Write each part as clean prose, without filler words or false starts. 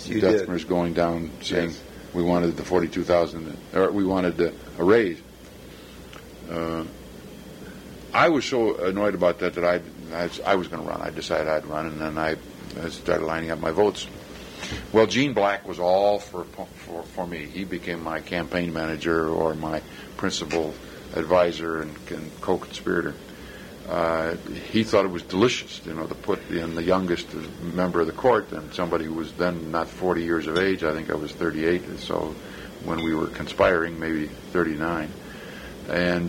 Dethmers going down saying we wanted the 42,000, or we wanted a raise. I was so annoyed about that I was going to run. I decided I'd run, and then I started lining up my votes. Well, Gene Black was all for me. He became my campaign manager or my principal advisor and co-conspirator. He thought it was delicious, to put in the youngest member of the court, and somebody who was then not 40 years of age. I think I was 38, so when we were conspiring, maybe 39. And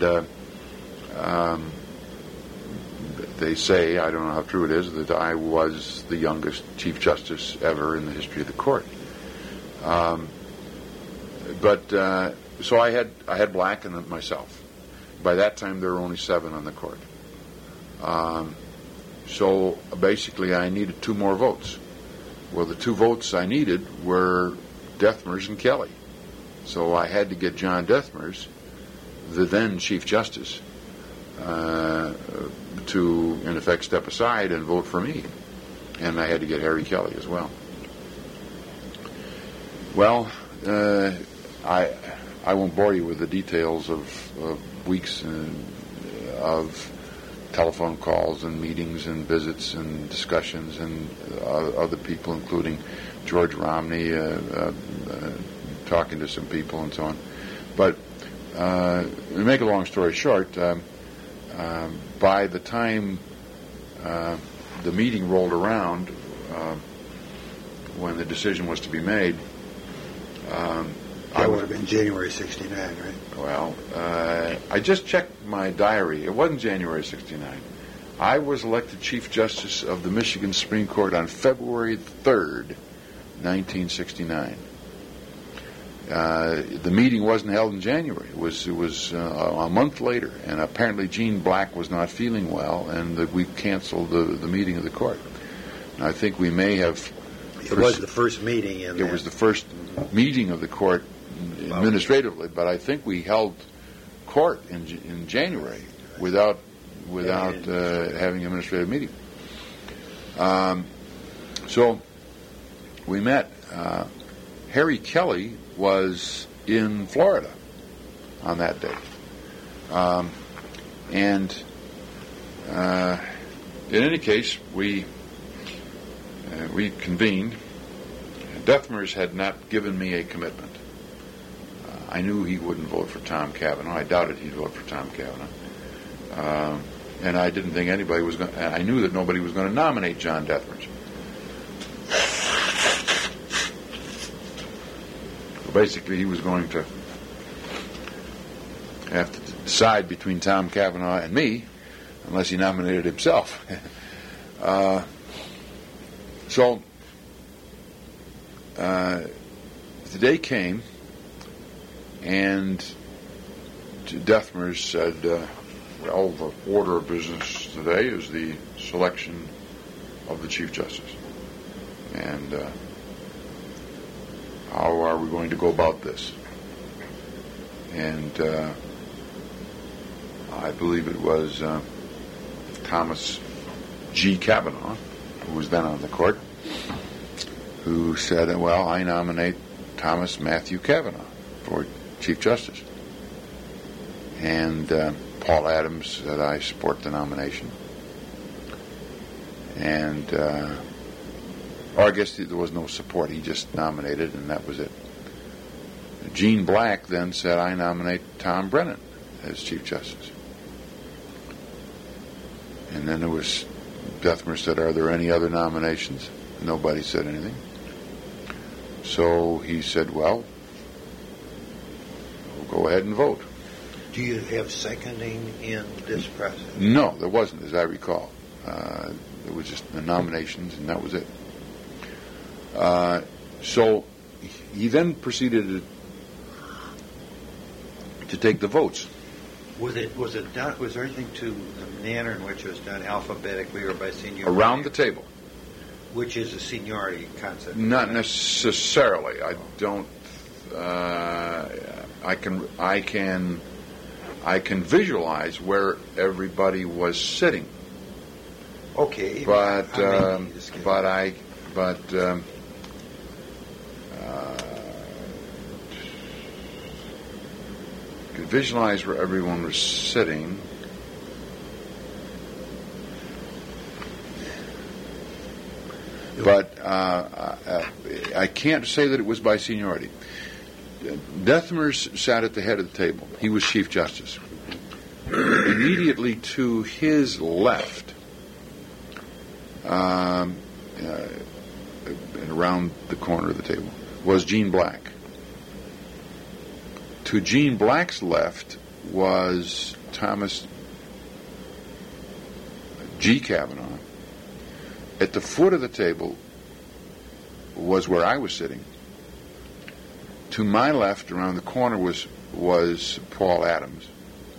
they say, I don't know how true it is, that I was the youngest Chief Justice ever in the history of the court. So I had Black and myself. By that time, there were only 7 on the court. So basically, I needed 2 more votes. Well, the 2 votes I needed were Dethmers and Kelly. So I had to get John Dethmers, the then Chief Justice, to, in effect, step aside and vote for me. And I had to get Harry Kelly as well. Well, I won't bore you with the details of weeks of telephone calls and meetings and visits and discussions and other people, including George Romney, talking to some people and so on. But to make a long story short, by the time the meeting rolled around, when the decision was to be made, that would have been January 69, right? Well, I just checked my diary. It wasn't January 69. I was elected Chief Justice of the Michigan Supreme Court on February 3rd, 1969. The meeting wasn't held in January. It was a month later, and apparently Gene Black was not feeling well, and we canceled the meeting of the court. And I think we may have. It was the first meeting. It was the first meeting of the court administratively, but I think we held court in January without having an administrative meeting. So we met. Harry Kelly was in Florida on that day. In any case, we convened. Dethmers had not given me a commitment. I knew he wouldn't vote for Tom Cavanaugh. I doubted he'd vote for Tom Cavanaugh. And I didn't think anybody was going to... I knew that nobody was going to nominate John Dethmers. Basically, he was going to have to decide between Tom Cavanaugh and me, unless he nominated himself. So the day came, and Dethmers said, well, the order of business today is the selection of the Chief Justice. And how are we going to go about this? And I believe it was Thomas G. Cavanaugh, who was then on the court, who said, well, I nominate Thomas Matthew Cavanaugh for Chief Justice. And Paul Adams said, I support the nomination. And I guess there was no support. He just nominated, and that was it. Gene Black then said, I nominate Tom Brennan as Chief Justice. And then there was, Dethmers said, are there any other nominations? Nobody said anything. So he said, well, we'll go ahead and vote. Do you have seconding in this process? No, there wasn't, as I recall. There was just the nominations, and that was it. So he then proceeded to take the votes. Was it done? Was there anything to the manner in which it was done alphabetically or by seniority? Around the table. Which is a seniority concept? Not necessarily. I don't. I can visualize where everybody was sitting. Okay. could visualize where everyone was sitting. But I can't say that it was by seniority. Detmers sat at the head of the table. He was Chief Justice. Immediately to his left, and around the corner of the table, was Gene Black. To Gene Black's left was Thomas G. Kavanaugh. At the foot of the table was where I was sitting. To my left, around the corner, was Paul Adams.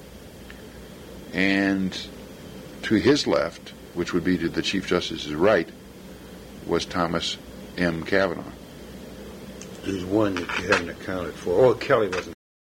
And to his left, which would be to the Chief Justice's right, was Thomas M. Kavanaugh. There's one that you hadn't accounted for. Oh, Kelly wasn't